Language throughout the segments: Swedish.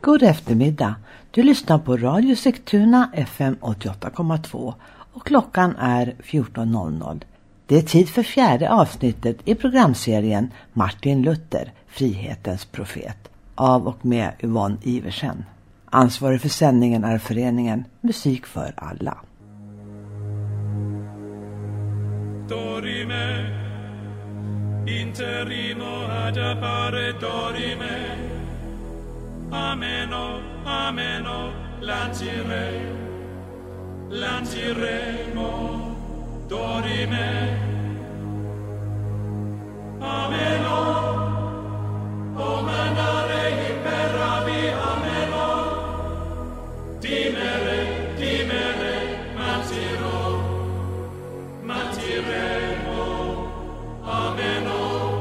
God eftermiddag. Du lyssnar på Radio Sigtuna FM 88,2 och klockan är 14.00. Det är tid för fjärde avsnittet i programserien Martin Luther, frihetens profet, av och med Yvonne Iversen. Ansvarig för sändningen är föreningen Musik för alla. Dorime, interimo ad appare dorime, ameno, ameno, lanciremo, dorime, ameno, o mandare imperavi, ameno, dimere, mantiremo, ameno.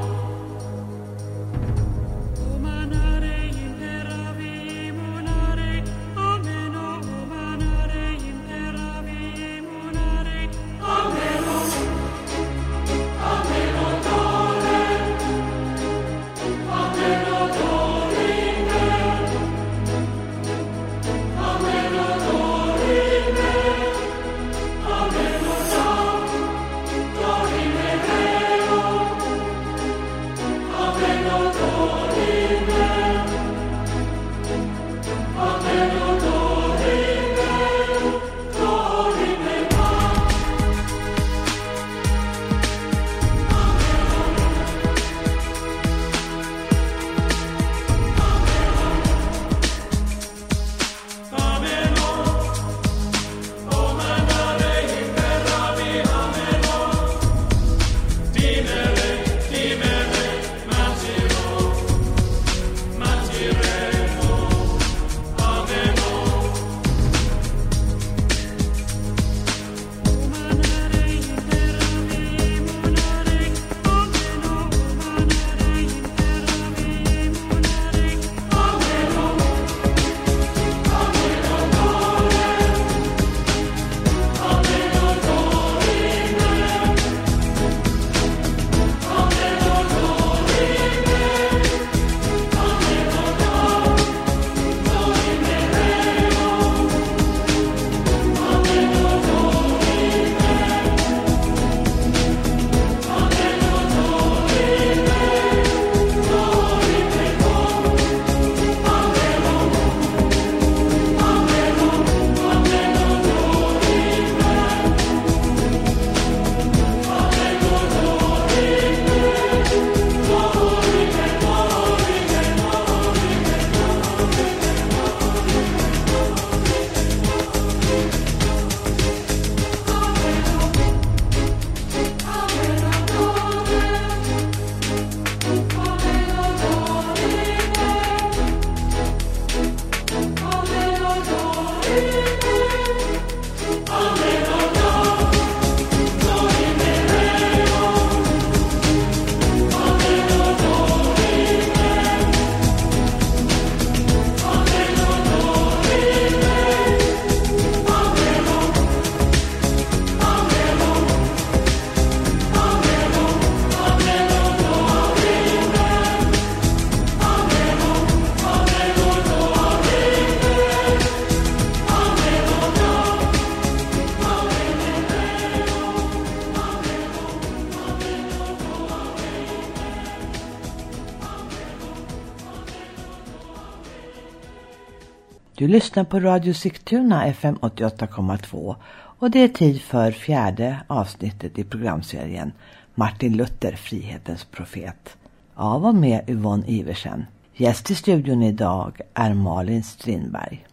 Du lyssnar på Radio Sigtuna FM 88,2 och det är tid för fjärde avsnittet i programserien Martin Luther, frihetens profet, av och med Yvonne Iversen. Gäst i studion idag är Malin Strindberg.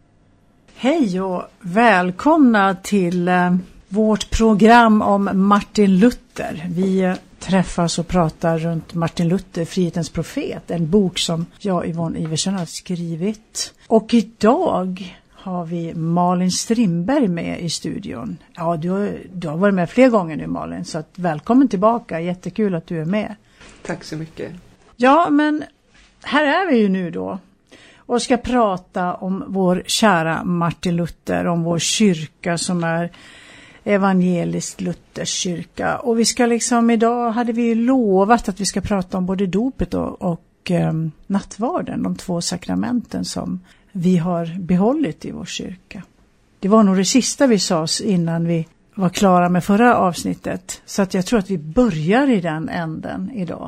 Hej och välkomna till vårt program om Martin Luther. Vi träffas och pratar runt Martin Luther, frihetens profet, en bok som jag, Yvonne Iversen, har skrivit. Och idag har vi Malin Strindberg med i studion. Ja, du har varit med fler gånger nu, Malin, så välkommen tillbaka. Jättekul att du är med. Tack så mycket. Ja, men här är vi ju nu då och ska prata om vår kära Martin Luther, om vår kyrka som är evangelisk Luthers kyrka. Och vi ska idag hade vi lovat att vi ska prata om både dopet och och nattvarden, de 2 sakramenten som vi har behållit i vår kyrka. Det var nog det sista vi sa innan vi var klara med förra avsnittet, så att jag tror att vi börjar i den änden idag.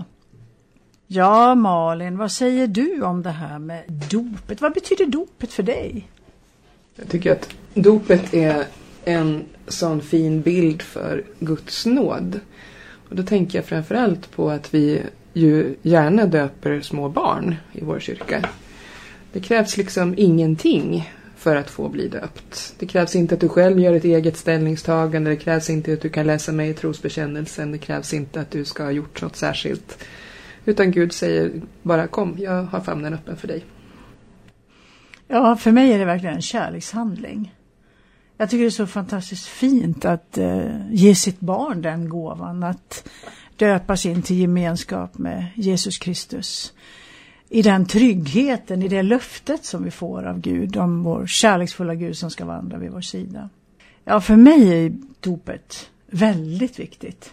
Ja, Malin, vad säger du om det här med dopet? Vad betyder dopet för dig? Jag tycker att dopet är en sån fin bild för Guds nåd. Och då tänker jag framförallt på att vi ju gärna döper små barn i vår kyrka. Det krävs liksom ingenting för att få bli döpt. Det krävs inte att du själv gör ett eget ställningstagande. Det krävs inte att du kan läsa med i trosbekännelsen. Det krävs inte att du ska ha gjort något särskilt. Utan Gud säger bara kom, jag har famnen öppen för dig. Ja, för mig är det verkligen en kärlekshandling. Jag tycker det är så fantastiskt fint att ge sitt barn den gåvan. Att döpas in till gemenskap med Jesus Kristus. I den tryggheten, i det löftet som vi får av Gud. Om vår kärleksfulla Gud som ska vandra vid vår sida. Ja, för mig är dopet väldigt viktigt.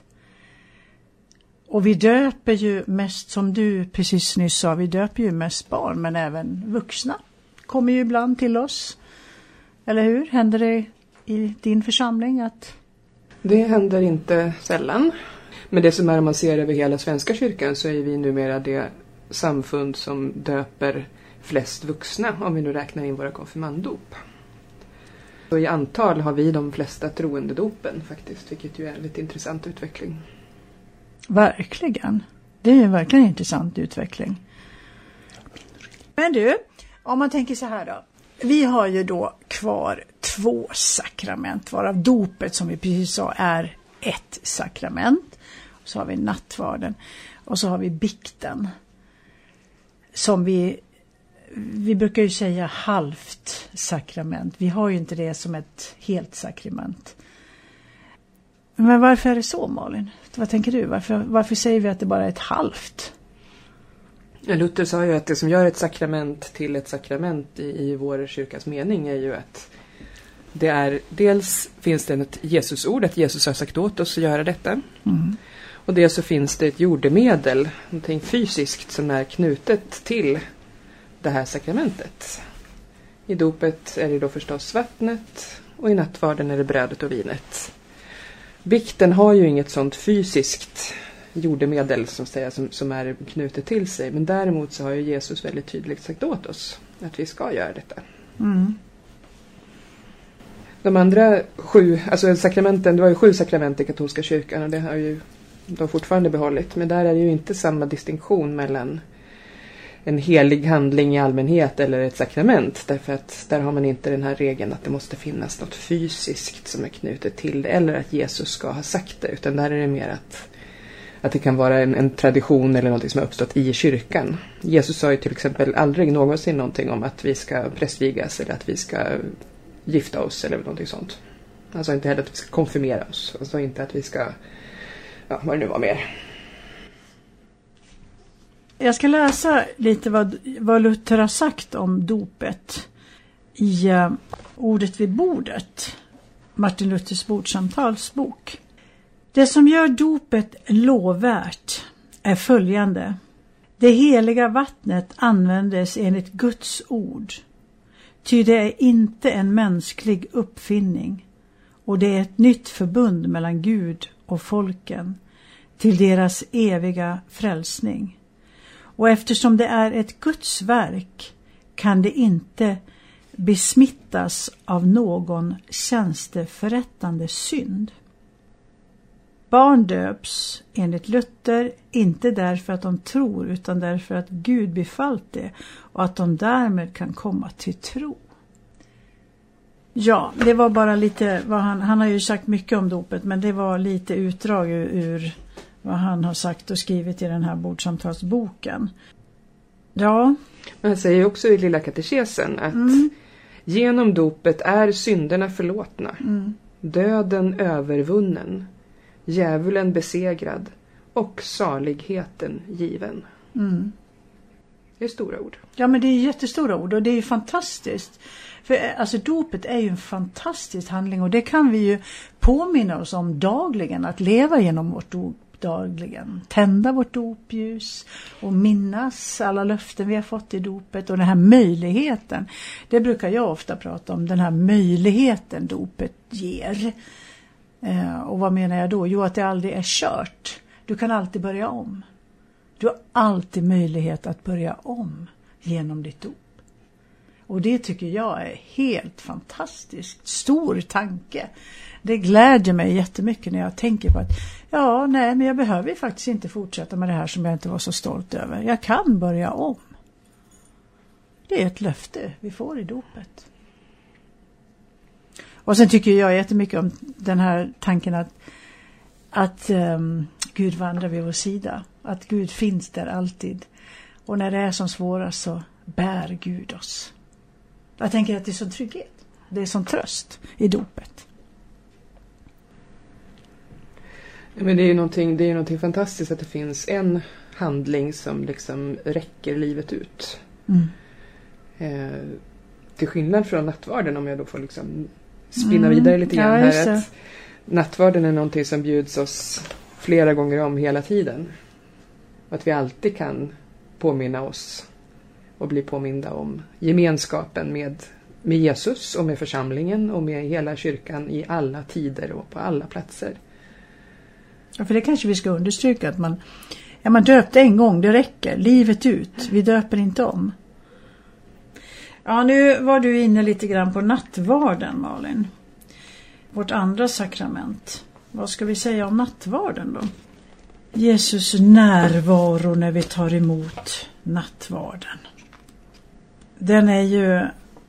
Och vi döper ju mest, som du precis nyss sa, vi döper ju mest barn, men även vuxna kommer ju ibland till oss. Eller hur? Händer det i din församling att... Det händer inte sällan. Men det som är, om man ser över hela Svenska kyrkan, så är vi numera det samfund som döper flest vuxna, om vi nu räknar in våra konfirmanddop. Så i antal har vi de flesta troendedopen faktiskt, vilket ju är en lite intressant utveckling. Verkligen. Det är en verkligen intressant utveckling. Men du, om man tänker så här då. Vi har ju då kvar 2 sakrament, varav dopet som vi precis sa är ett sakrament. Så har vi nattvarden och så har vi bikten. Som vi brukar ju säga halvt sakrament. Vi har ju inte det som ett helt sakrament. Men varför är det så, Malin? Vad tänker du? Varför säger vi att det bara är ett halvt? Ja, Luther sa ju att det som gör ett sakrament till ett sakrament i vår kyrkas mening är ju att det är, dels finns det ett Jesusord, att Jesus har sagt åt oss att göra detta. Mm. Och dels så finns det ett jordemedel, någonting fysiskt som är knutet till det här sakramentet. I dopet är det då förstås vattnet och i nattvarden är det brödet och vinet. Bikten har ju inget sånt fysiskt jordemedel som är knutet till sig. Men däremot så har ju Jesus väldigt tydligt sagt åt oss att vi ska göra detta. Mm. De andra 7, alltså sakramenten, det var ju 7 sakrament i katolska kyrkan och det har ju de fortfarande behållit. Men där är det ju inte samma distinktion mellan en helig handling i allmänhet eller ett sakrament. Därför att där har man inte den här regeln att det måste finnas något fysiskt som är knutet till det. Eller att Jesus ska ha sagt det. Utan där är det mer att det kan vara en tradition eller något som har uppstått i kyrkan. Jesus sa ju till exempel aldrig någonsin någonting om att vi ska prästvigas eller att vi ska gifta oss eller någonting sånt. Han sa inte heller att vi ska konfirmera oss. Han sa inte att vi ska, ja, vad det nu var mer. Jag ska läsa lite vad Luther har sagt om dopet i Ordet vid bordet, Martin Luthers bordsamtalsbok. Det som gör dopet lovvärt är följande. Det heliga vattnet användes enligt Guds ord. Ty det är inte en mänsklig uppfinning. Och det är ett nytt förbund mellan Gud och folken till deras eviga frälsning. Och eftersom det är ett Guds verk kan det inte besmittas av någon tjänsteförrättande synd. Barn döps enligt Luther inte därför att de tror utan därför att Gud befallt det och att de därmed kan komma till tro. Ja, det var bara lite vad han har ju sagt mycket om dopet, men det var lite utdrag ur vad han har sagt och skrivit i den här bordsamtalsboken. Ja. Han säger också i lilla katekesen att genom dopet är synderna förlåtna, döden övervunnen, djävulen besegrad och saligheten given. Mm. Det är stora ord. Ja, men det är jättestora ord och det är ju fantastiskt. För alltså dopet är ju en fantastisk handling och det kan vi ju påminna oss om dagligen, att leva genom vårt dagligen. Tända vårt dopljus och minnas alla löften vi har fått i dopet. Och den här möjligheten, det brukar jag ofta prata om, den här möjligheten dopet ger. Och vad menar jag då? Jo, att det aldrig är kört. Du kan alltid börja om. Du har alltid möjlighet att börja om genom ditt dop. Och det tycker jag är helt fantastiskt. Stor tanke. Det glädjer mig jättemycket när jag tänker på att men jag behöver faktiskt inte fortsätta med det här som jag inte var så stolt över. Jag kan börja om. Det är ett löfte vi får i dopet. Och sen tycker jag jättemycket om den här tanken att Gud vandrar vid vår sida. Att Gud finns där alltid. Och när det är som svårast så bär Gud oss. Jag tänker att det är sån trygghet. Det är sån tröst i dopet. Men det är ju någonting fantastiskt att det finns en handling som liksom räcker livet ut. Till skillnad från nattvarden, om jag då får liksom spinna vidare lite grann här. Att nattvarden är någonting som bjuds oss flera gånger om hela tiden. Att vi alltid kan påminna oss och bli påminda om gemenskapen med Jesus och med församlingen och med hela kyrkan i alla tider och på alla platser. Ja, för det kanske vi ska understryka att man döpte en gång, det räcker, livet ut. Vi döper inte om. Ja, nu var du inne lite grann på nattvarden, Malin. Vårt andra sakrament. Vad ska vi säga om nattvarden då? Jesus närvaro när vi tar emot nattvarden. Den är ju,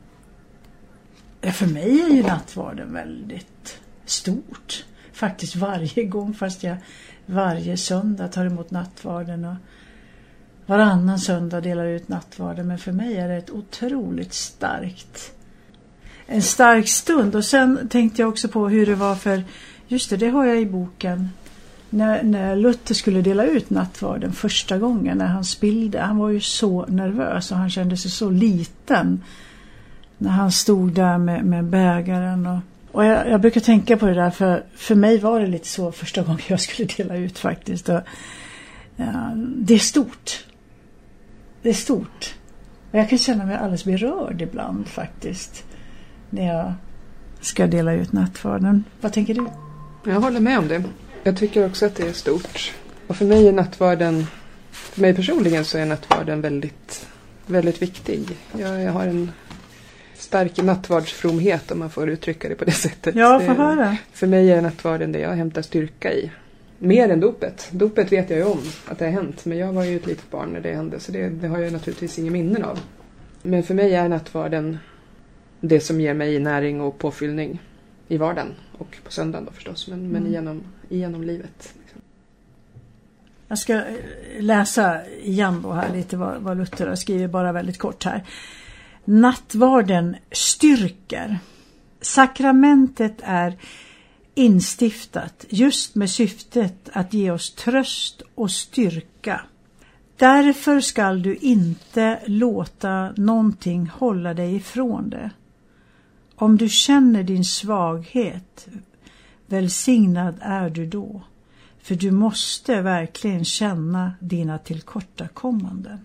för mig är ju nattvarden väldigt stort. Faktiskt varje gång, fast jag varje söndag tar emot nattvarden och varannan söndag delar ut nattvarden. Men för mig är det ett otroligt en stark stund. Och sen tänkte jag också på hur det var för, just det har jag i boken. När Luther skulle dela ut nattvarden första gången när han spillde. Han var ju så nervös och han kände sig så liten när han stod där med bägaren. Och jag brukar tänka på det där, för mig var det lite så första gången jag skulle dela ut faktiskt. Och, det är stort. Det är stort. Och jag kan känna mig alldeles berörd ibland faktiskt när jag ska dela ut nattvarden. Vad tänker du? Jag håller med om det. Jag tycker också att det är stort. Och för mig är nattvarden, för mig personligen så är nattvarden väldigt, väldigt viktig. Jag har en stark nattvardsfromhet, om man får uttrycka det på det sättet. Ja, för höra. För mig är nattvarden det jag hämtar styrka i. Mer än dopet. Dopet vet jag ju om att det har hänt. Men jag var ju ett litet barn när det hände. Så det har jag naturligtvis ingen minnen av. Men för mig är nattvarden det som ger mig näring och påfyllning i vardagen. Och på söndagen då förstås. Men genom livet. Liksom. Jag ska läsa igen då här lite vad Luther har skrivit, bara väldigt kort här. Nattvarden styrker. Sakramentet är instiftat just med syftet att ge oss tröst och styrka. Därför skall du inte låta någonting hålla dig ifrån det. Om du känner din svaghet, välsignad är du då. För du måste verkligen känna dina tillkortakommanden.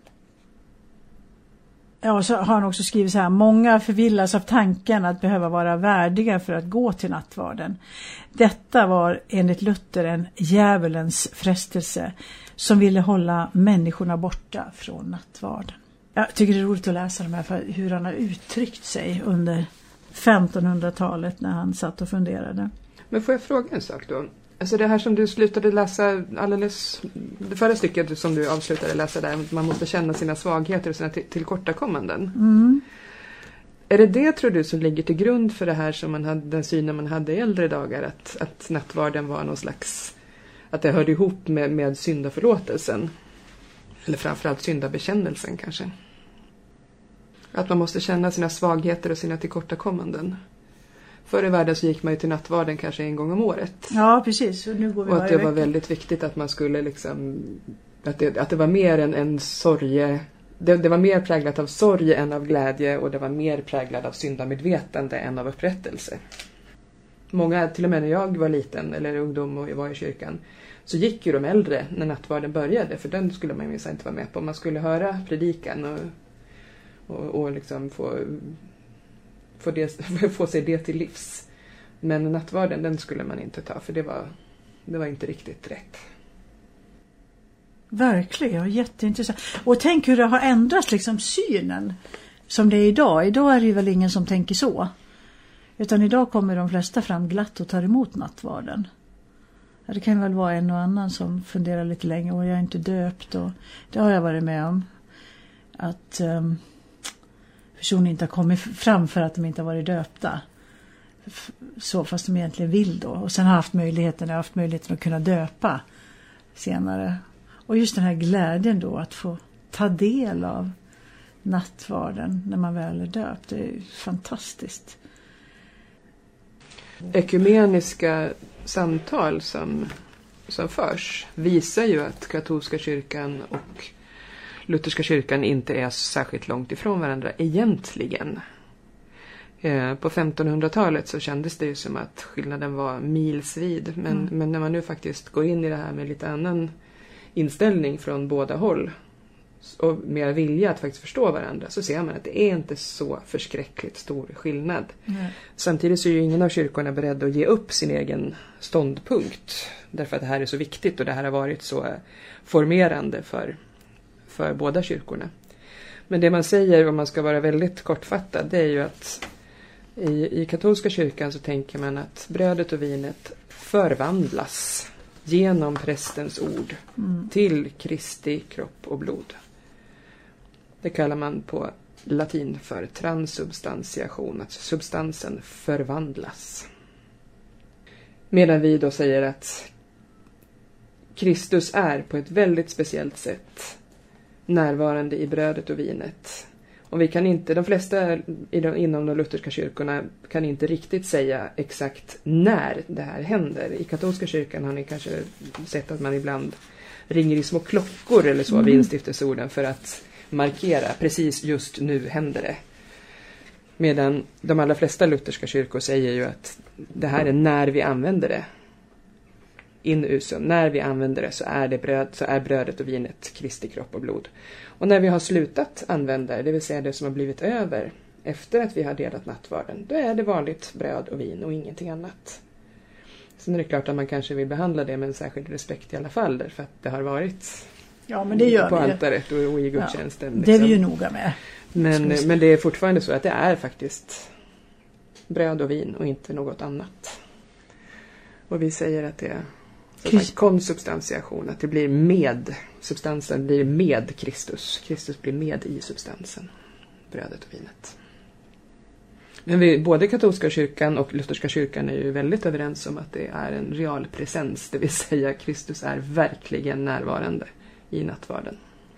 Ja, så har han också skrivit så här: många förvillas av tanken att behöva vara värdiga för att gå till nattvarden. Detta var enligt Luther en djävulens frestelse som ville hålla människorna borta från nattvarden. Jag tycker det är roligt att läsa de här, för hur han har uttryckt sig under 1500-talet när han satt och funderade. Men får jag fråga en sak då? Alltså det här som du slutade läsa alldeles, det förra stycket som du avslutade läsa där, man måste känna sina svagheter och sina tillkortakommanden. Mm. Är det tror du som ligger till grund för det här som man hade, den synen man hade i äldre dagar, att nattvarden var någon slags, att det hörde ihop med syndaförlåtelsen? Eller framförallt syndabekännelsen kanske? Att man måste känna sina svagheter och sina tillkortakommanden. Förr i världen så gick man ju till nattvarden kanske en gång om året. Ja, precis. Och nu går vi och att det var vecka. väldigt viktigt att man skulle liksom, att det var mer en sorge. Det var mer präglat av sorg än av glädje, och det var mer präglat av syndamedvetande än av upprättelse. Många, till och med när jag var liten eller ungdom och var i kyrkan, så gick ju de äldre när nattvarden började, för den skulle man minst inte vara med på. Man skulle höra predikan och liksom få sig det till livs. Men nattvarden, den skulle man inte ta, för det var inte riktigt rätt. Verkligen, jätteintressant. Och tänk hur det har ändrats liksom synen som det är idag. Idag är det väl ingen som tänker så. Utan idag kommer de flesta fram glatt och tar emot nattvarden. Ja, det kan väl vara en och annan som funderar lite länge. Och jag är inte döpt. Och det har jag varit med om. Att personer inte har kommit fram för att de inte har varit döpta. Så fast de egentligen vill då. Och sen har jag haft möjligheten att kunna döpa senare. Och just den här glädjen då att få ta del av nattvarden när man väl är döpt. Det är fantastiskt. Ekumeniska samtal som förs visar ju att katolska kyrkan och lutherska kyrkan inte är särskilt långt ifrån varandra egentligen. På 1500-talet så kändes det ju som att skillnaden var milsvid. Men när man nu faktiskt går in i det här med lite annan inställning från båda håll och mer vilja att faktiskt förstå varandra, så ser man att det är inte så förskräckligt stor skillnad. Samtidigt så är ju ingen av kyrkorna beredd att ge upp sin egen ståndpunkt, därför att det här är så viktigt och det här har varit så formerande för båda kyrkorna. Men det man säger, om man ska vara väldigt kortfattad, det är ju att i katolska kyrkan så tänker man att brödet och vinet förvandlas genom prästens ord till Kristi kropp och blod. Det kallar man på latin för transubstantiation, att substansen förvandlas. Medan vi då säger att Kristus är på ett väldigt speciellt sätt närvarande i brödet och vinet. Och vi kan inte, de flesta inom de lutherska kyrkorna kan inte riktigt säga exakt när det här händer. I katolska kyrkan har ni kanske sett att man ibland ringer i små klockor eller så vid instiftelseorden för att markera precis just nu händer det. Medan de allra flesta lutherska kyrkor säger ju att det här är när vi använder det. In usum, när vi använder det så är brödet och vinet Kristi kropp och blod. Och när vi har slutat använda det, det vill säga det som har blivit över efter att vi har delat nattvarden, då är det vanligt bröd och vin och ingenting annat. Sen är det klart att man kanske vill behandla det med en särskild respekt i alla fall, därför att det har varit men det gör på altaret och i gudstjänsten. Ja, det är vi ju noga med. Men det är fortfarande så att det är faktiskt bröd och vin och inte något annat. Och vi säger att det är konsubstantiation, att det blir med, substansen blir med Kristus. Kristus blir med i substansen, brödet och vinet. Men både katolska kyrkan och lutherska kyrkan är ju väldigt överens om att det är en real presens, det vill säga Kristus är verkligen närvarande i nattvarden.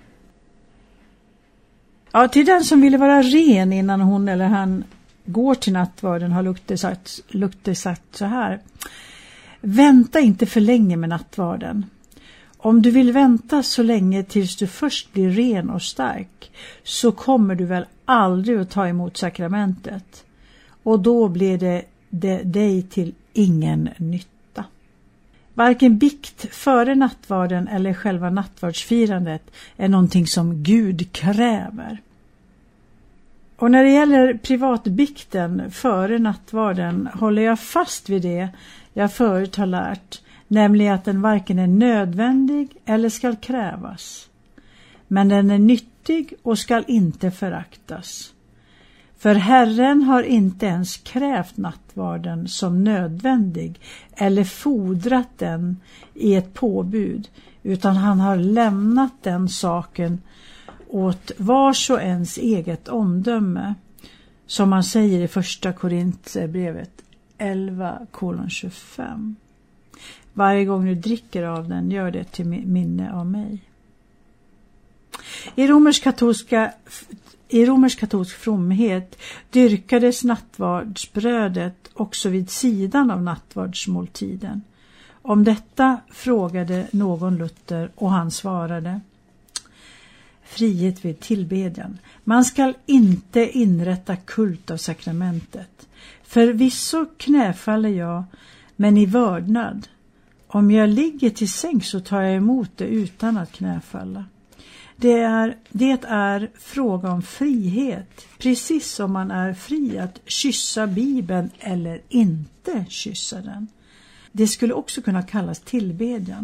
Ja, till den som ville vara ren innan hon eller han går till nattvarden har Luther sagt så här: vänta inte för länge med nattvarden. Om du vill vänta så länge tills du först blir ren och stark, så kommer du väl aldrig att ta emot sakramentet. Och då blir det dig till ingen nytta. Varken bikt före nattvarden eller själva nattvardsfirandet är någonting som Gud kräver. Och när det gäller privatbikten före nattvarden håller jag fast vid det jag förut har lärt, nämligen att den varken är nödvändig eller skall krävas. Men den är nyttig och skall inte föraktas. För Herren har inte ens krävt nattvarden som nödvändig eller fordrat den i ett påbud, utan han har lämnat den saken åt vars och ens eget omdöme, som man säger i första Korintierbrevet 11:25. Varje gång du dricker av den, gör det till minne av mig. I romersk katolsk fromhet dyrkades nattvardsbrödet också vid sidan av nattvardsmåltiden. Om detta frågade någon Luther och han svarade: frihet vid tillbedjan. Man skall inte inrätta kult av sakramentet. Förvisso knäfaller jag, men i vördnad. Om jag ligger till säng så tar jag emot det utan att knäfalla. Det är fråga om frihet, precis som man är fri att kyssa Bibeln eller inte kyssa den. Det skulle också kunna kallas tillbedjan.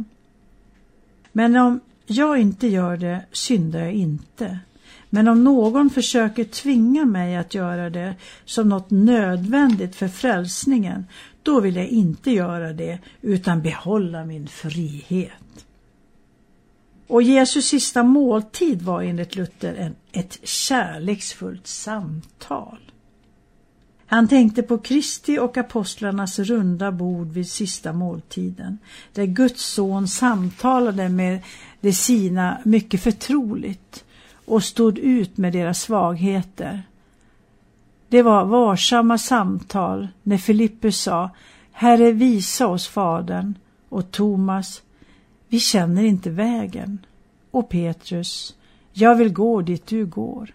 Men om jag inte gör det, syndar jag inte. Men om någon försöker tvinga mig att göra det som något nödvändigt för frälsningen, då vill jag inte göra det utan behålla min frihet. Och Jesus sista måltid var enligt Luther ett kärleksfullt samtal. Han tänkte på Kristi och apostlarnas runda bord vid sista måltiden, där Guds son samtalade med de sina mycket förtroligt och stod ut med deras svagheter. Det var varsamma samtal när Filippus sa: Herre, visa oss Fadern, och Thomas: vi känner inte vägen, och Petrus: jag vill gå dit du går.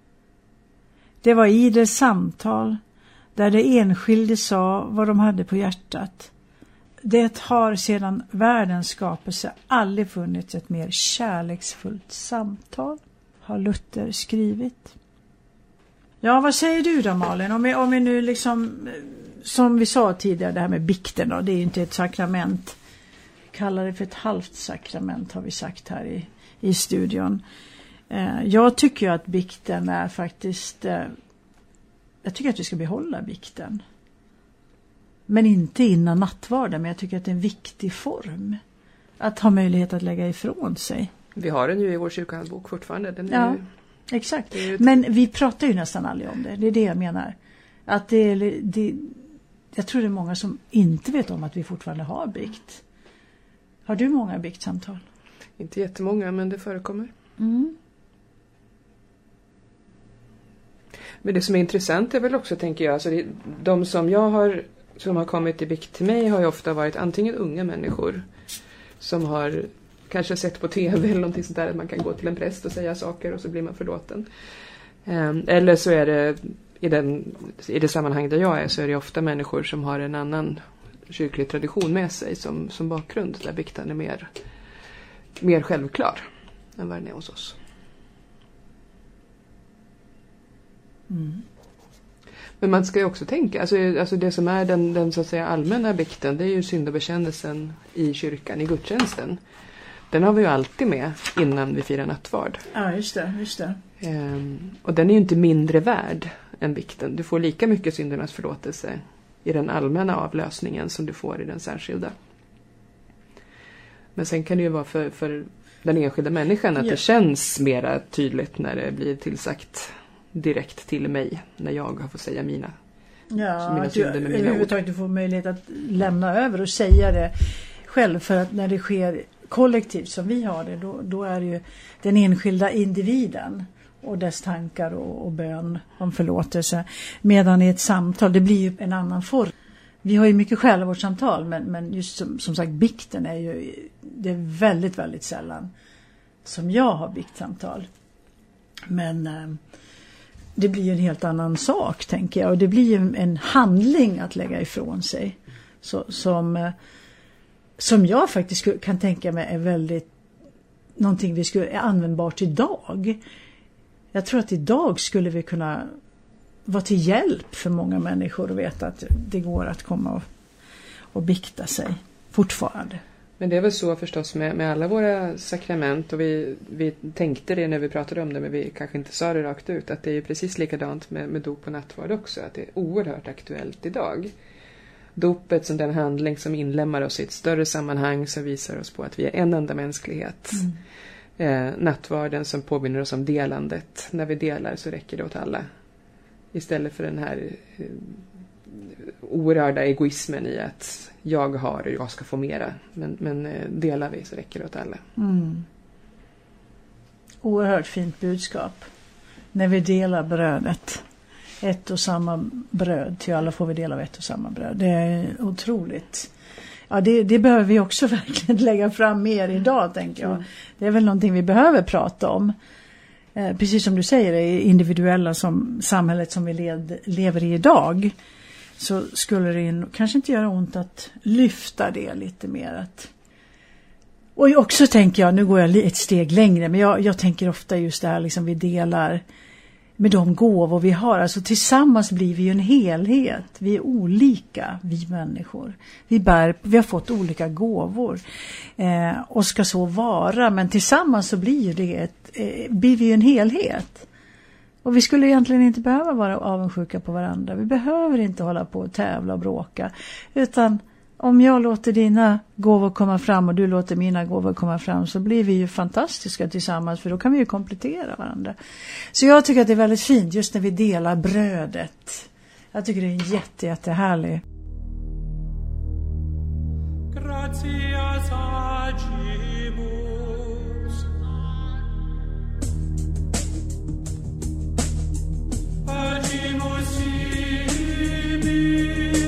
Det var idel samtal där det enskilde sa vad de hade på hjärtat. Det har sedan världens skapelse aldrig funnits ett mer kärleksfullt samtal, har Luther skrivit. Ja, vad säger du då, Malin? Om vi nu liksom, som vi sa tidigare, det här med bikten då, det är ju inte ett sakrament. Kallar det för ett halvt sakrament, har vi sagt här i studion. Jag tycker ju att bikten är faktiskt, jag tycker att vi ska behålla bikten. Men inte innan nattvarden, men jag tycker att det är en viktig form. Att ha möjlighet att lägga ifrån sig. Vi har den ju i vår kyrkohandbok fortfarande. Den är ja, ju, exakt. Men vi pratar ju nästan aldrig om det. Det är det jag menar. Att jag tror det är många som inte vet om att vi fortfarande har bikt. Har du många biktsamtal? Inte jättemånga, men det förekommer. Mm. Men det som är intressant är väl också, tänker jag, alltså de som har kommit i bikt till mig har ju ofta varit antingen unga människor som har kanske sett på tv eller någonting sånt där, att man kan gå till en präst och säga saker och så blir man förlåten. Eller så är det i det sammanhang där jag är, så är det ofta människor som har en annan kyrklig tradition med sig som bakgrund, där bikten är mer självklar än vad den är hos oss. Mm. Men man ska ju också tänka, alltså det som är den så att säga allmänna bikten, det är ju syndabekännelsen i kyrkan, i gudstjänsten. Den har vi ju alltid med innan vi firar nattvard. Ja, just det. Och den är ju inte mindre värd än bikten. Du får lika mycket syndernas förlåtelse i den allmänna avlösningen som du får i den särskilda. Men sen kan det ju vara för den enskilda människan att det känns mera tydligt när det blir tillsagt direkt till mig, när jag har fått säga mina synder med mina ord. Att du får möjlighet att lämna över och säga det själv, för att när det sker kollektivt som vi har det, då är det ju den enskilda individen och dess tankar och bön om förlåtelse. Medan i ett samtal, det blir ju en annan form. Vi har ju mycket självvårdssamtal, men just som sagt, bikten är ju, det är väldigt, väldigt sällan som jag har biktsamtal. Men det blir ju en helt annan sak, tänker jag. Och det blir ju en handling att lägga ifrån sig. Som jag faktiskt kan tänka mig är väldigt någonting är användbart idag. Jag tror att idag skulle vi kunna vara till hjälp för många människor och veta att det går att komma och bikta sig fortfarande. Men det är väl så förstås med alla våra sakrament, och vi tänkte det när vi pratade om det, men vi kanske inte sa det rakt ut, att det är precis likadant med dop och nattvard också, att det är oerhört aktuellt idag. Dopet som den handling som inlämnar oss i ett större sammanhang, som visar oss på att vi är en enda mänsklighet. Nattvarden som påminner oss om delandet. När vi delar så räcker det åt alla. Istället för den här oerhörda egoismen i att jag har och jag ska få mera. Men delar vi så räcker det åt alla. Mm. Oerhört fint budskap. När vi delar brödet. Ett och samma bröd. Till alla får vi dela av ett och samma bröd. Det är otroligt. Ja, det behöver vi också verkligen lägga fram mer idag, tänker jag. Det är väl någonting vi behöver prata om. Precis som du säger, det är individuella som samhället som vi lever i idag. så skulle det kanske inte göra ont att lyfta det lite mer. Och också tänker jag, nu går jag ett steg längre, men jag tänker ofta just det här liksom vi delar med de gåvor vi har. Alltså tillsammans blir vi ju en helhet. Vi är olika, vi människor. Vi har fått olika gåvor och ska så vara. Men tillsammans så blir vi ju en helhet. Och vi skulle egentligen inte behöva vara avundsjuka på varandra. Vi behöver inte hålla på och tävla och bråka. Utan om jag låter dina gåvor komma fram och du låter mina gåvor komma fram, så blir vi ju fantastiska tillsammans, för då kan vi ju komplettera varandra. Så jag tycker att det är väldigt fint just när vi delar brödet. Jag tycker det är jättehärligt. Gratias agimus. Agimus sibi.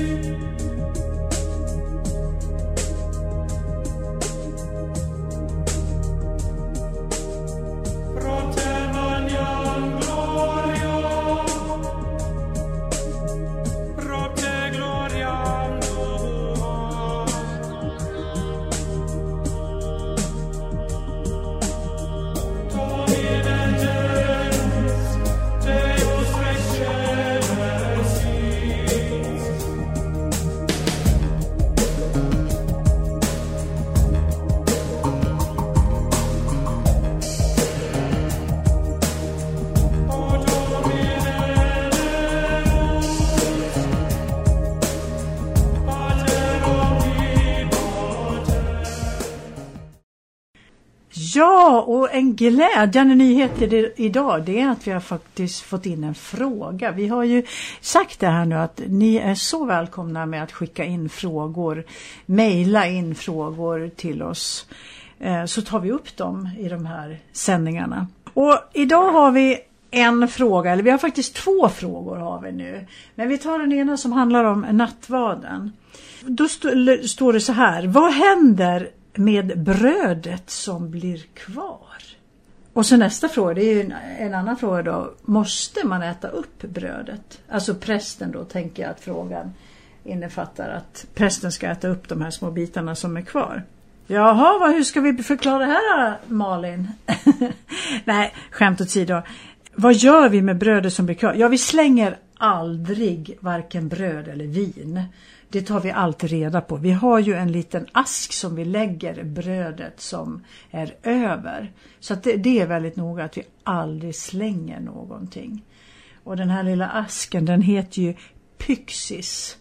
Ja, och en glädjande nyhet idag, det är att vi har faktiskt fått in en fråga. Vi har ju sagt det här nu att ni är så välkomna med att skicka in frågor, mejla in frågor till oss. Så tar vi upp dem i de här sändningarna. Och idag har vi en fråga, eller vi har faktiskt 2 frågor har vi nu. Men vi tar den ena som handlar om nattvarden. Då står det så här: vad händer med brödet som blir kvar? Och så nästa fråga, det är ju en annan fråga då. Måste man äta upp brödet? Alltså prästen då, tänker jag att frågan innefattar att prästen ska äta upp de här små bitarna som är kvar. Jaha, hur ska vi förklara det här, Malin? Nej, skämt åsido. Vad gör vi med brödet som blir kvar? Ja, vi slänger aldrig varken bröd eller vin. Det tar vi alltid reda på. Vi har ju en liten ask som vi lägger brödet som är över. Så att det är väldigt noga att vi aldrig slänger någonting. Och den här lilla asken, den heter ju pyxis.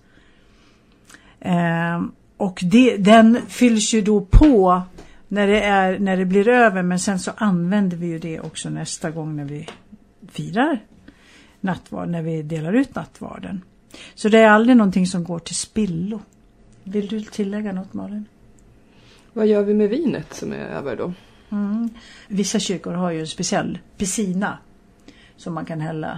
Och den fylls ju då på när det blir över. Men sen så använder vi ju det också nästa gång när vi firar nattvard, när vi delar ut nattvarden. Så det är aldrig någonting som går till spillo. Vill du tillägga något, Malin? Vad gör vi med vinet som är över då? Vissa kyrkor har ju en speciell piscina som man kan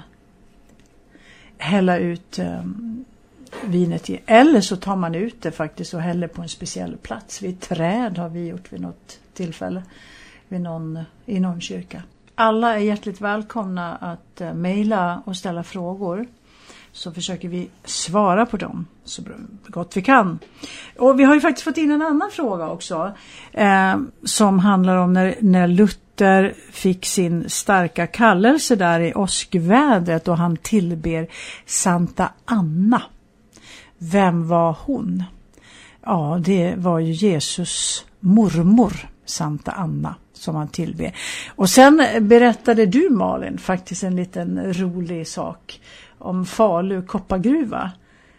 hälla ut vinet i. Eller så tar man ut det faktiskt och häller på en speciell plats. Vid träd har vi gjort vid något tillfälle i någon kyrka. Alla är hjärtligt välkomna att mejla och ställa frågor. Så försöker vi svara på dem så gott vi kan. Och vi har ju faktiskt fått in en annan fråga också. Som handlar om när Luther fick sin starka kallelse där i åskvädret. Och han tillber Santa Anna. Vem var hon? Ja, det var ju Jesus mormor, Santa Anna, som han tillber. Och sen berättade du, Malin, faktiskt en liten rolig sak om Falu koppargruva.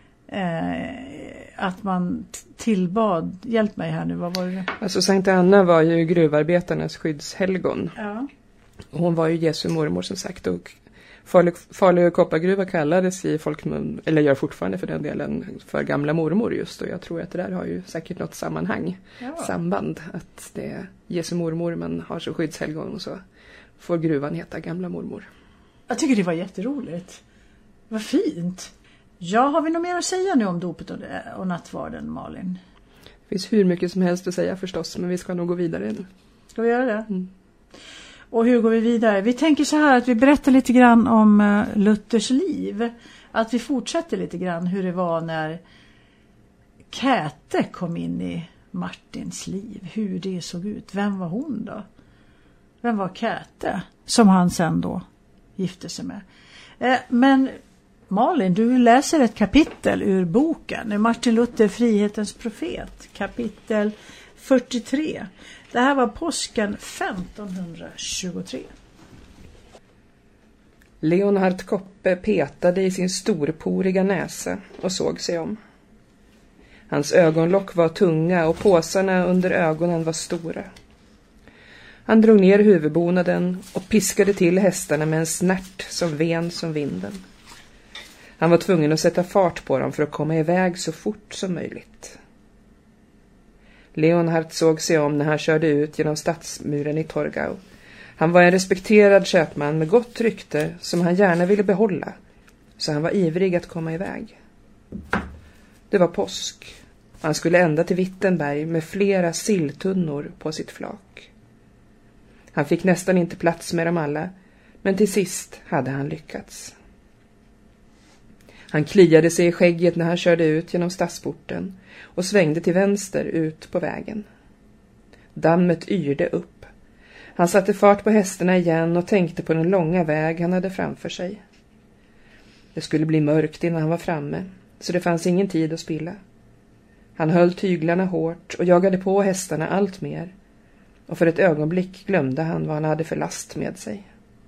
Att man tillbad, hjälp mig här nu, vad var det? Alltså Santa Anna var ju gruvarbetarnas skyddshelgon. Ja. Hon var ju Jesu mormor som sagt, och Falu koppargruva kallades i folkmun, eller gör fortfarande för den delen, för gamla mormor just. Och jag tror att det där har ju säkert något samband. Att det är Jesu mormor men har så skyddshelgon, och så får gruvan heta gamla mormor. Jag tycker det var jätteroligt. Vad fint. Ja, har vi något mer att säga nu om dopet och nattvarden, Malin? Det finns hur mycket som helst att säga förstås, men vi ska nog gå vidare nu. Ska vi göra det? Och hur går vi vidare? Vi tänker så här att vi berättar lite grann om Luthers liv. Att vi fortsätter lite grann hur det var när Käthe kom in i Martins liv. Hur det såg ut. Vem var hon då? Vem var Käthe som han sen då gifte sig med? Men Malin, du läser ett kapitel ur boken. Martin Luther, Frihetens profet. Kapitel 43. Det här var påsken 1523. Leonhard Koppe petade i sin storporiga näsa och såg sig om. Hans ögonlock var tunga och påsarna under ögonen var stora. Han drog ner huvudbonaden och piskade till hästarna med en snärt som ven som vinden. Han var tvungen att sätta fart på dem för att komma iväg så fort som möjligt. Leonhard såg sig om när han körde ut genom stadsmuren i Torgau. Han var en respekterad köpman med gott rykte som han gärna ville behålla, så han var ivrig att komma iväg. Det var påsk. Han skulle ända till Wittenberg med flera silltunnor på sitt flak. Han fick nästan inte plats med dem alla, men till sist hade han lyckats. Han kliade sig i skägget när han körde ut genom stadsporten och svängde till vänster ut på vägen. Dammet yrde upp. Han satte fart på hästarna igen och tänkte på den långa väg han hade framför sig. Det skulle bli mörkt innan han var framme, så det fanns ingen tid att spilla. Han höll tyglarna hårt och jagade på hästarna allt mer, och för ett ögonblick glömde han vad han hade för last med sig.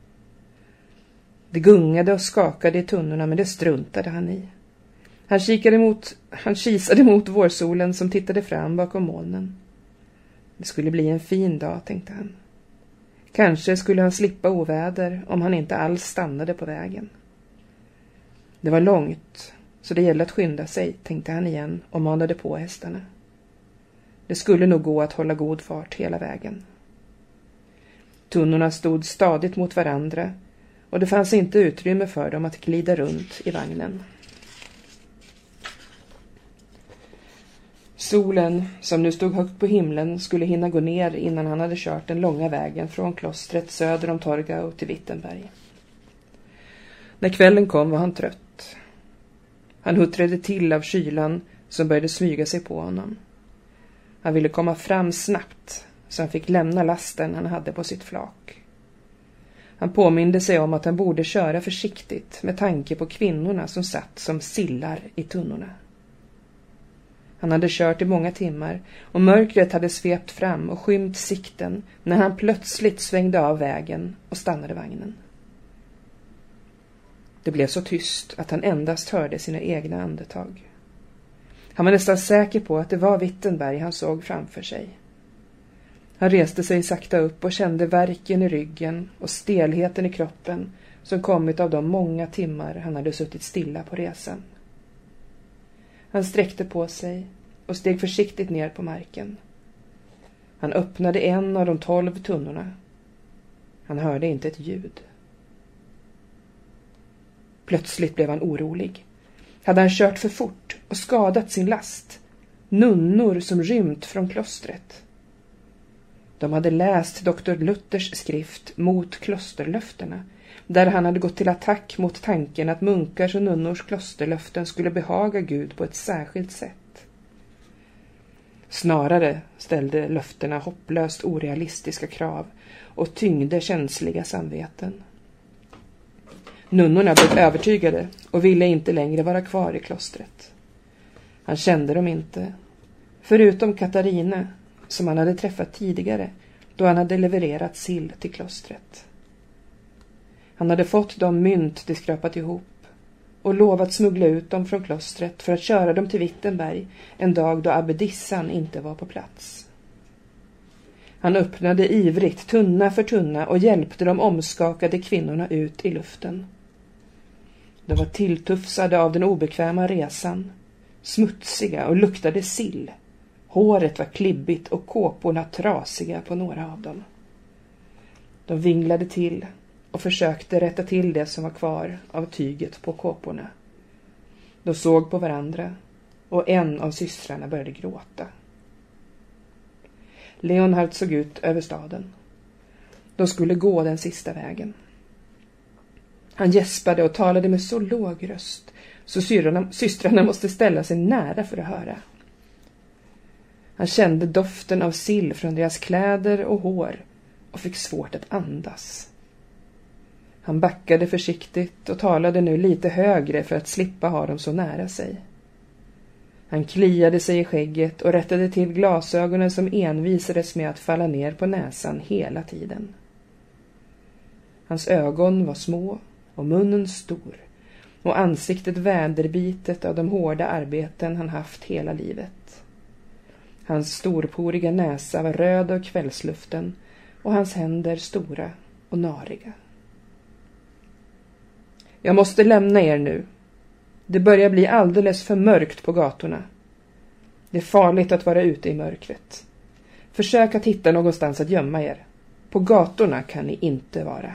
Det gungade och skakade i tunnorna, men det struntade han i. Han kisade mot vårsolen som tittade fram bakom molnen. Det skulle bli en fin dag, tänkte han. Kanske skulle han slippa oväder om han inte alls stannade på vägen. Det var långt, så det gällde att skynda sig, tänkte han igen och manade på hästarna. Det skulle nog gå att hålla god fart hela vägen. Tunnorna stod stadigt mot varandra och det fanns inte utrymme för dem att glida runt i vagnen. Solen, som nu stod högt på himlen, skulle hinna gå ner innan han hade kört den långa vägen från klostret söder om Torgau till Wittenberg. När kvällen kom var han trött. Han huttrade till av kylan som började smyga sig på honom. Han ville komma fram snabbt så han fick lämna lasten han hade på sitt flak. Han påminde sig om att han borde köra försiktigt med tanke på kvinnorna som satt som sillar i tunnorna. Han hade kört i många timmar och mörkret hade svept fram och skymt sikten när han plötsligt svängde av vägen och stannade vagnen. Det blev så tyst att han endast hörde sina egna andetag. Han var nästan säker på att det var Wittenberg han såg framför sig. Han reste sig sakta upp och kände värken i ryggen och stelheten i kroppen som kommit av de många timmar han hade suttit stilla på resan. Han sträckte på sig och steg försiktigt ner på marken. Han öppnade en av de 12 tunnorna. Han hörde inte ett ljud. Plötsligt blev han orolig. Hade han kört för fort och skadat sin last? Nunnor som rymt från klostret. De hade läst doktor Luthers skrift Mot klosterlöftena, där han hade gått till attack mot tanken att munkars och nunnors klosterlöften skulle behaga Gud på ett särskilt sätt. Snarare ställde löftena hopplöst orealistiska krav och tyngde känsliga samveten. Nunnorna blev övertygade och ville inte längre vara kvar i klostret. Han kände dem inte, förutom Katarina, som han hade träffat tidigare då han hade levererat sill till klostret. Han hade fått de mynt de skrapat ihop och lovat smuggla ut dem från klostret för att köra dem till Wittenberg en dag då abbedissan inte var på plats. Han öppnade ivrigt tunna för tunna och hjälpte de omskakade kvinnorna ut i luften. De var tilltufsade av den obekväma resan, smutsiga och luktade sill. Håret var klibbigt och kåporna trasiga på några av dem. De vinglade till och försökte rätta till det som var kvar av tyget på kåporna. De såg på varandra och en av systrarna började gråta. Leonhard såg ut över staden. De skulle gå den sista vägen. Han gäspade och talade med så låg röst så systrarna måste ställa sig nära för att höra. Han kände doften av sill från deras kläder och hår och fick svårt att andas. Han backade försiktigt och talade nu lite högre för att slippa ha dem så nära sig. Han kliade sig i skägget och rättade till glasögonen som envisades med att falla ner på näsan hela tiden. Hans ögon var små och munnen stor och ansiktet väderbitet av de hårda arbeten han haft hela livet. Hans storporiga näsa var röd av kvällsluften och hans händer stora och nariga. Jag måste lämna er nu. Det börjar bli alldeles för mörkt på gatorna. Det är farligt att vara ute i mörkret. Försök att hitta någonstans att gömma er. På gatorna kan ni inte vara.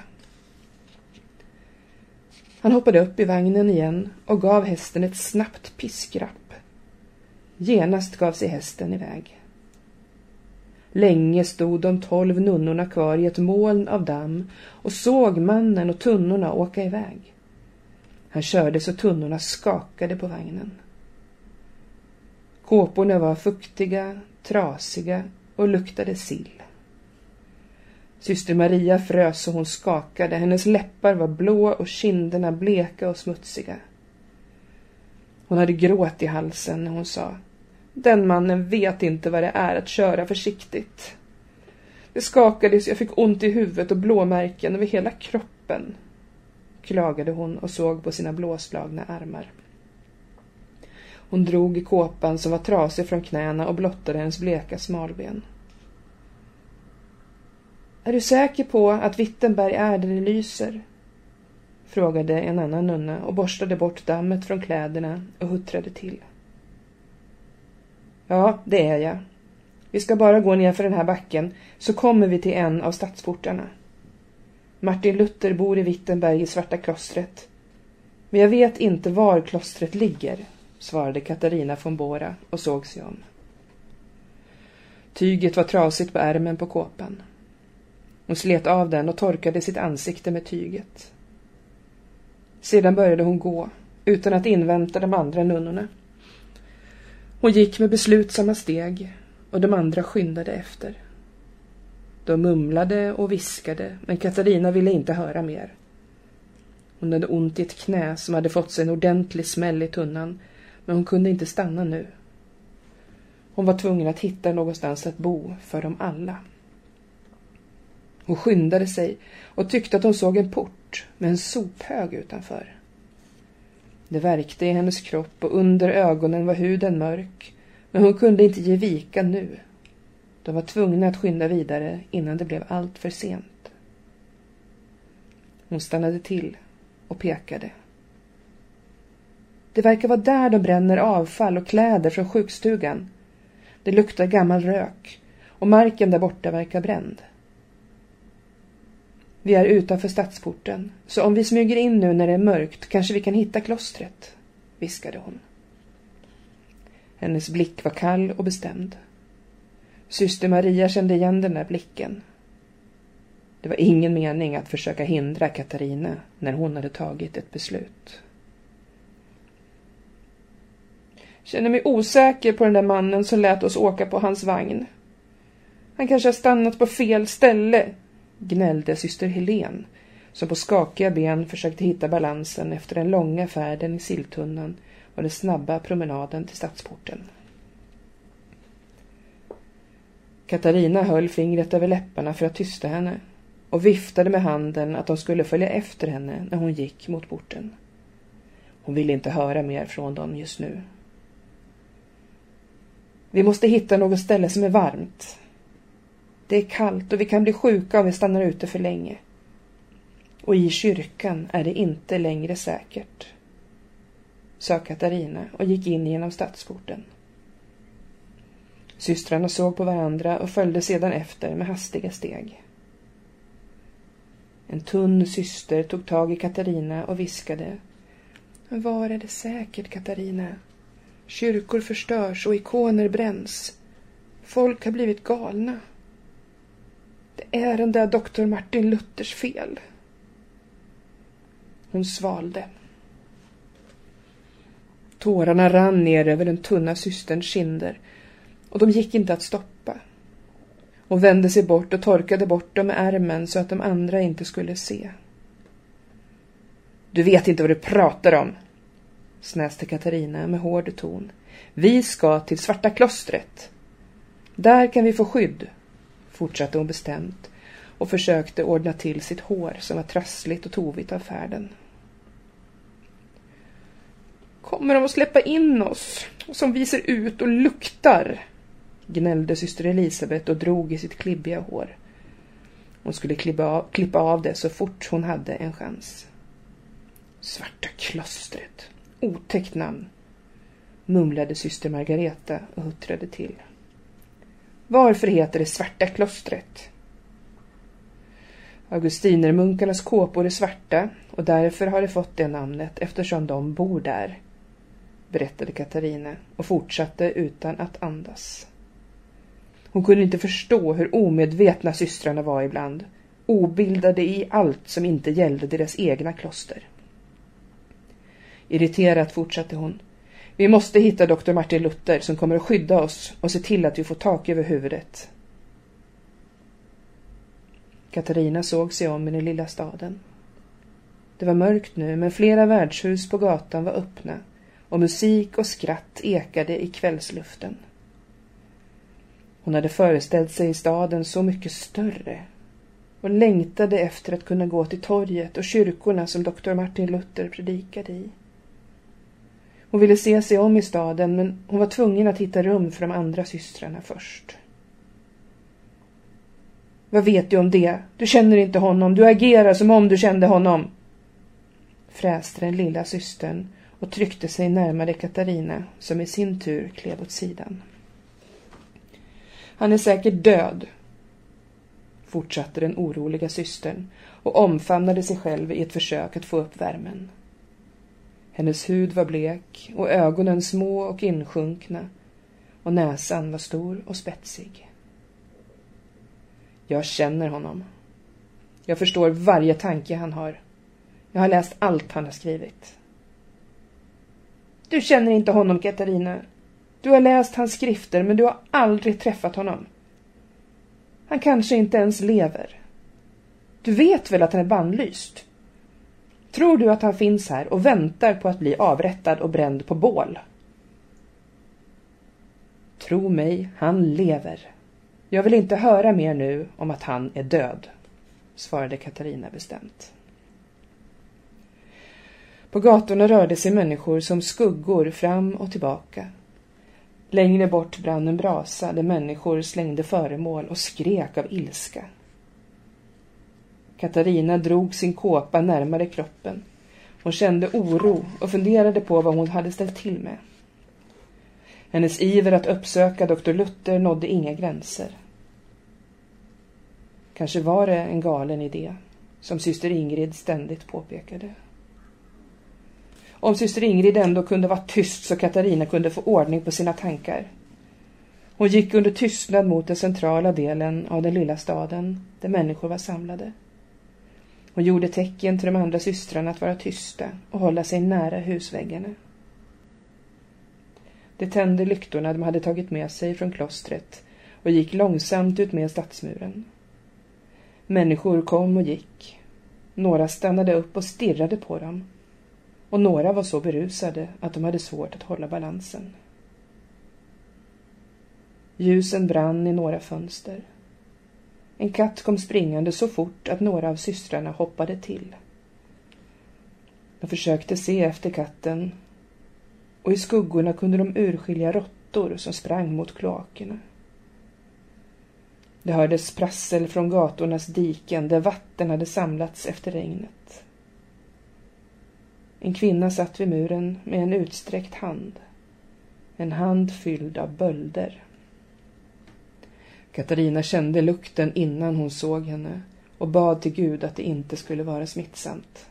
Han hoppade upp i vagnen igen och gav hästen ett snabbt piskrapp. Genast gav sig hästen iväg. Länge stod de 12 nunnorna kvar i ett moln av damm och såg mannen och tunnorna åka iväg. Han körde så tunnorna skakade på vagnen. Kåporna var fuktiga, trasiga och luktade sill. Syster Maria frös och hon skakade. Hennes läppar var blå och kinderna bleka och smutsiga. Hon hade gråt i halsen när hon sa: den mannen vet inte vad det är att köra försiktigt. Det skakade så jag fick ont i huvudet och blåmärken över hela kroppen, klagade hon och såg på sina blåslagna armar. Hon drog i kåpan som var trasig från knäna och blottade hennes bleka smalben. Är du säker på att Wittenberg är där det lyser? Frågade en annan nunna och borstade bort dammet från kläderna och huttrade till. Ja, det är jag. Vi ska bara gå ner för den här backen så kommer vi till en av stadsportarna. Martin Luther bor i Wittenberg i Svarta klostret. Men jag vet inte var klostret ligger, svarade Katarina von Bora och såg sig om. Tyget var trasigt på ärmen på kåpan. Hon slet av den och torkade sitt ansikte med tyget. Sedan började hon gå, utan att invänta de andra nunnorna. Hon gick med beslutsamma steg och de andra skyndade efter. De mumlade och viskade, men Katarina ville inte höra mer. Hon hade ont i ett knä som hade fått sig en ordentlig smäll i tunnan, men hon kunde inte stanna nu. Hon var tvungen att hitta någonstans att bo för dem alla. Hon skyndade sig och tyckte att hon såg en port med en sophög utanför. Det värkte i hennes kropp och under ögonen var huden mörk, men hon kunde inte ge vika nu. De var tvungna att skynda vidare innan det blev allt för sent. Hon stannade till och pekade. Det verkar vara där de bränner avfall och kläder från sjukstugan. Det luktar gammal rök och marken där borta verkar bränd. Vi är utanför stadsporten, så om vi smyger in nu när det är mörkt kanske vi kan hitta klostret, viskade hon. Hennes blick var kall och bestämd. Syster Maria kände igen den där blicken. Det var ingen mening att försöka hindra Katarina när hon hade tagit ett beslut. Känner mig osäker på den där mannen som lät oss åka på hans vagn. Han kanske har stannat på fel ställe, gnällde syster Helen, som på skakiga ben försökte hitta balansen efter den långa färden i silltunnan och den snabba promenaden till stadsporten. Katarina höll fingret över läpparna för att tysta henne och viftade med handen att de skulle följa efter henne när hon gick mot porten. Hon ville inte höra mer från dem just nu. Vi måste hitta något ställe som är varmt. Det är kallt och vi kan bli sjuka om vi stannar ute för länge. Och i kyrkan är det inte längre säkert, sa Katarina och gick in genom stadsporten. Systrarna såg på varandra och följde sedan efter med hastiga steg. En tunn syster tog tag i Katarina och viskade. Var är det säkert, Katarina? Kyrkor förstörs och ikoner bränns. Folk har blivit galna. Det är den där doktor Martin Luthers fel? Hon svalde. Tårarna rann ner över den tunna systerns kinder och de gick inte att stoppa. Hon vände sig bort och torkade bort dem med ärmen så att de andra inte skulle se. Du vet inte vad du pratar om, snäste Katarina med hård ton. Vi ska till Svarta klostret. Där kan vi få skydd, fortsatte hon bestämt och försökte ordna till sitt hår som var trassligt och tovigt av färden. Kommer de att släppa in oss som vi ser ut och luktar? Gnällde syster Elisabeth och drog i sitt klibbiga hår. Hon skulle klippa av det så fort hon hade en chans. Svarta klostret. Otäckt namn, mumlade syster Margareta och huttrade till. Varför heter det Svarta klostret? Augustinermunkarnas kåpor är svarta och därför har det fått det namnet eftersom de bor där, berättade Katarina och fortsatte utan att andas. Hon kunde inte förstå hur omedvetna systrarna var ibland, obildade i allt som inte gällde deras egna kloster. Irriterat fortsatte hon. Vi måste hitta doktor Martin Luther som kommer att skydda oss och se till att vi får tak över huvudet. Katarina såg sig om i den lilla staden. Det var mörkt nu, men flera värdshus på gatan var öppna och musik och skratt ekade i kvällsluften. Hon hade föreställt sig i staden så mycket större och längtade efter att kunna gå till torget och kyrkorna som doktor Martin Luther predikade i. Hon ville se sig om i staden, men hon var tvungen att hitta rum för de andra systrarna först. Vad vet du om det? Du känner inte honom. Du agerar som om du kände honom. Fräste den lilla systern och tryckte sig närmare Katarina som i sin tur klev åt sidan. Han är säkert död, fortsatte den oroliga systern och omfamnade sig själv i ett försök att få upp värmen. Hennes hud var blek och ögonen små och insjunkna och näsan var stor och spetsig. Jag känner honom. Jag förstår varje tanke han har. Jag har läst allt han har skrivit. Du känner inte honom, Katarina. Du har läst hans skrifter, men du har aldrig träffat honom. Han kanske inte ens lever. Du vet väl att han är bannlyst? Tror du att han finns här och väntar på att bli avrättad och bränd på bål? Tro mig, han lever. Jag vill inte höra mer nu om att han är död, svarade Katarina bestämt. På gatorna rörde sig människor som skuggor fram och tillbaka. Längre bort brann en brasa där människor slängde föremål och skrek av ilska. Katarina drog sin kåpa närmare kroppen. Hon kände oro och funderade på vad hon hade ställt till med. Hennes iver att uppsöka doktor Luther nådde inga gränser. Kanske var det en galen idé, som syster Ingrid ständigt påpekade. Om syster Ingrid ändå kunde vara tyst så Katarina kunde få ordning på sina tankar. Hon gick under tystnad mot den centrala delen av den lilla staden där människor var samlade. Hon gjorde tecken till de andra systrarna att vara tysta och hålla sig nära husväggarna. De tände lyktorna de hade tagit med sig från klostret och gick långsamt ut med stadsmuren. Människor kom och gick. Några stannade upp och stirrade på dem. Och några var så berusade att de hade svårt att hålla balansen. Ljusen brann i några fönster. En katt kom springande så fort att några av systrarna hoppade till. De försökte se efter katten och i skuggorna kunde de urskilja råttor som sprang mot kloakerna. Det hördes prassel från gatornas diken där vatten hade samlats efter regnet. En kvinna satt vid muren med en utsträckt hand. En hand fylld av bölder. Katarina kände lukten innan hon såg henne och bad till Gud att det inte skulle vara smittsamt.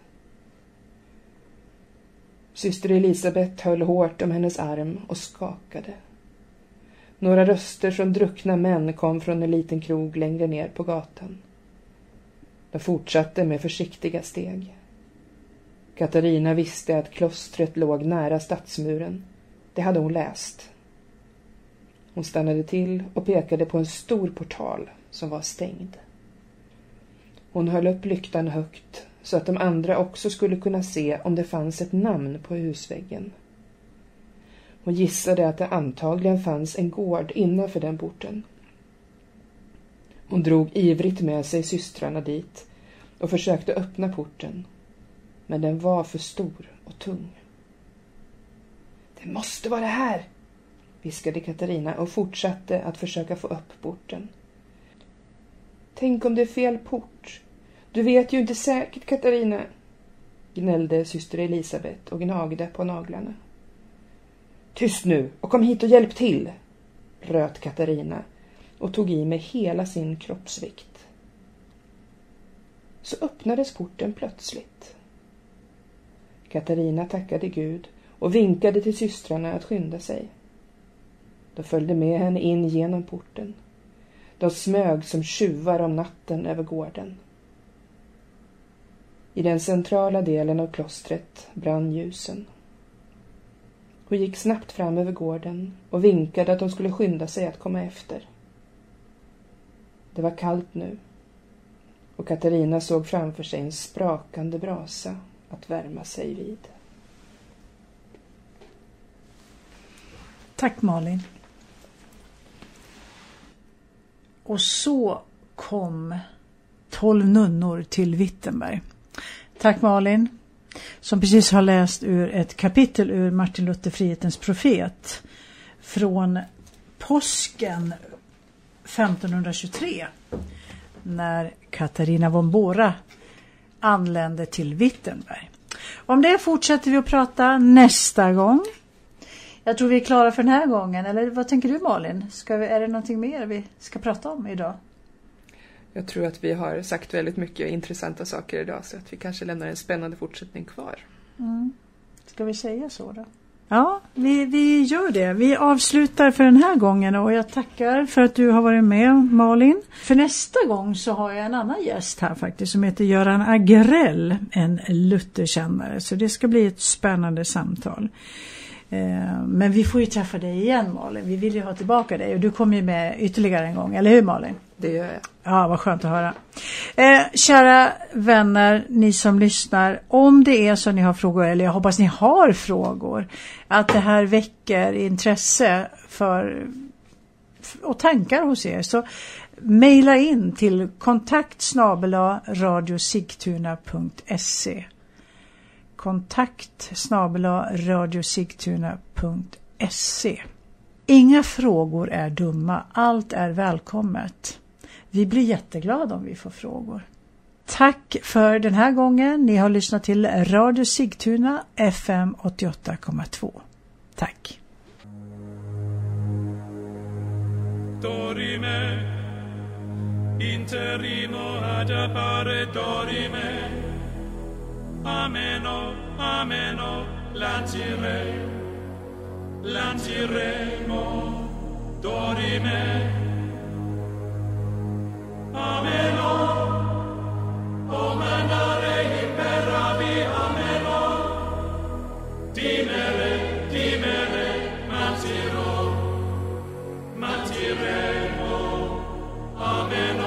Syster Elisabeth höll hårt om hennes arm och skakade. Några röster från druckna män kom från en liten krog längre ner på gatan. De fortsatte med försiktiga steg. Katarina visste att klostret låg nära stadsmuren. Det hade hon läst. Hon stannade till och pekade på en stor portal som var stängd. Hon höll upp lyktan högt så att de andra också skulle kunna se om det fanns ett namn på husväggen. Hon gissade att det antagligen fanns en gård innanför den porten. Hon drog ivrigt med sig systrarna dit och försökte öppna porten. Men den var för stor och tung. Det måste vara här, viskade Katarina och fortsatte att försöka få upp porten. Tänk om det är fel port. Du vet ju inte säkert, Katarina, gnällde syster Elisabet och gnagde på naglarna. Tyst nu och kom hit och hjälp till, röt Katarina och tog i med hela sin kroppsvikt. Så öppnades porten plötsligt. Katarina tackade Gud och vinkade till systrarna att skynda sig. De följde med henne in genom porten. De smög som tjuvar om natten över gården. I den centrala delen av klostret brann ljusen. Hon gick snabbt fram över gården och vinkade att de skulle skynda sig att komma efter. Det var kallt nu och Katarina såg framför sig en sprakande brasa att värma sig vid. Tack Malin. Och så kom 12 nunnor till Wittenberg. Tack Malin, som precis har läst ur ett kapitel ur Martin Luther Frihetens profet från påsken 1523 när Katarina von Bora anlände till Wittenberg. Om det fortsätter vi att prata nästa gång. Jag tror vi är klara för den här gången. Eller vad tänker du Malin? Är det någonting mer vi ska prata om idag? Jag tror att vi har sagt väldigt mycket intressanta saker idag så att vi kanske lämnar en spännande fortsättning kvar. Ska vi säga så då? Ja, vi gör det. Vi avslutar för den här gången och jag tackar för att du har varit med Malin. För nästa gång så har jag en annan gäst här faktiskt som heter Göran Agrell, en Lutherkännare. Så det ska bli ett spännande samtal. Men vi får ju träffa dig igen Malin. Vi vill ju ha tillbaka dig och du kommer ju med ytterligare en gång, eller hur Malin? Det gör jag. Ja, vad skönt att höra. Kära vänner, ni som lyssnar, om det är så ni har frågor, eller jag hoppas ni har frågor, att det här väcker intresse för och tankar hos er, så mejla in till kontakt@radiosigtuna.se kontakt@radiosigtuna.se. Inga frågor är dumma, allt är välkommet. Vi blir jätteglada om vi får frågor. Tack för den här gången. Ni har lyssnat till Radio Sigtuna FM 88,2. Tack. Dorime, interimo ad appare dorime, ameno, ameno, lanciremo, dorime, ameno, o mandare imperavi, ameno, dimere, matiremo, ameno.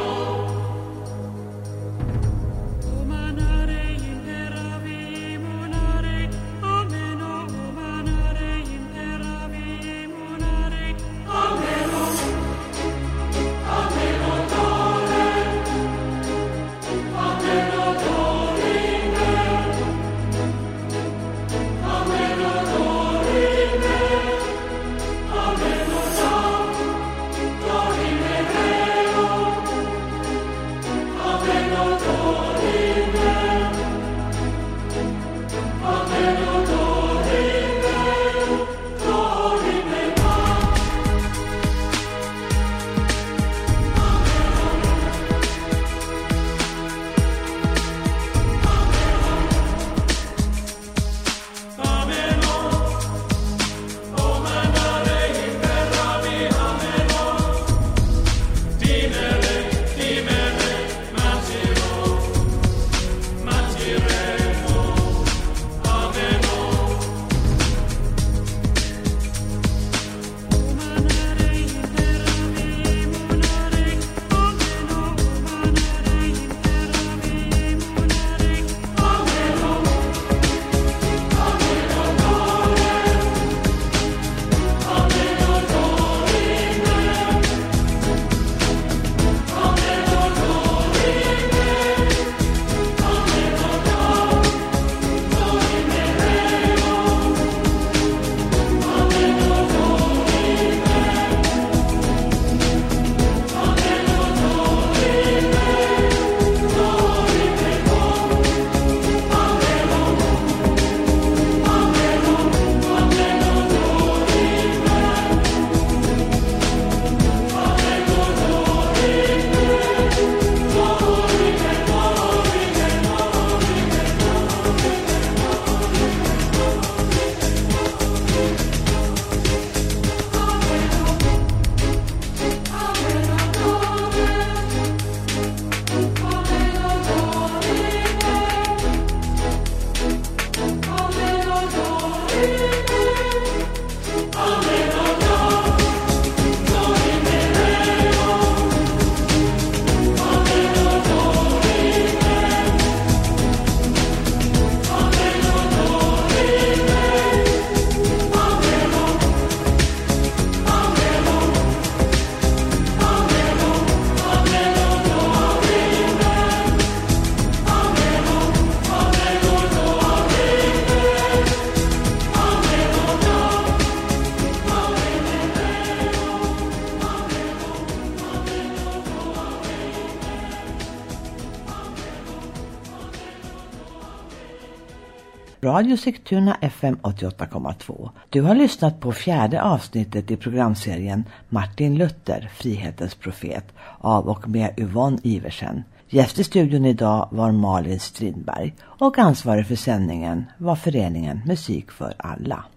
Radio Sigtuna FM 88,2. Du har lyssnat på 4:e avsnittet i programserien Martin Luther, frihetens profet, av och med Yvonne Iversen. Gäst i studion idag var Malin Strindberg och ansvarig för sändningen var föreningen Musik för alla.